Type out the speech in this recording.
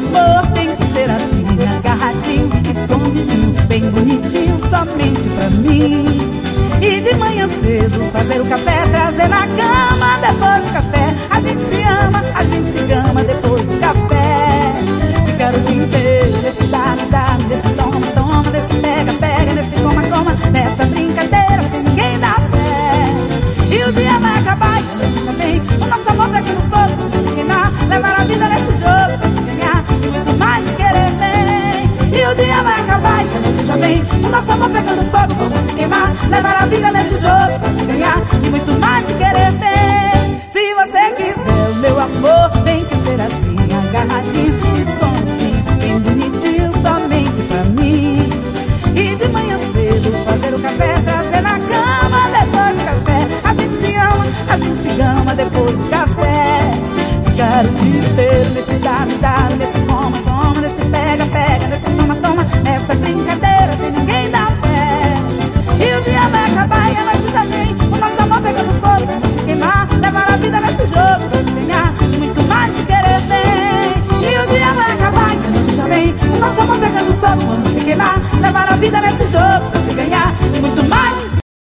amor tem que ser assim, agarradinho, escondidinho, bem bonitinho, somente pra mim. E de manhã cedo fazer o café, trazer na cama depois do café. A gente se ama, a gente se gama depois do café. Ficar o dia inteiro nesse dá, nesse toma, nesse pega, nesse coma, nessa brincadeira sem ninguém dar fé. E o dia vai acabar e a noite já vem, o nosso amor pegando fogo, pra se queimar, levar a vida nesse jogo, pra se ganhar e muito mais se querer bem. E o dia vai acabar e a noite já vem, o nosso amor pegando fogo, vamos se queimar, levar a vida nesse jogo, pra se ganhar e muito mais se querer bem. Se você quiser o meu amor, tem que ser assim, agarradinho, escondidinho, bem bonitinho, somente pra mim. E de manhã cedo fazer o café, trazer na cama depois do café. A gente se ama, a gente se gama depois do café. Ficar o dia inteiro nesse dá, nesse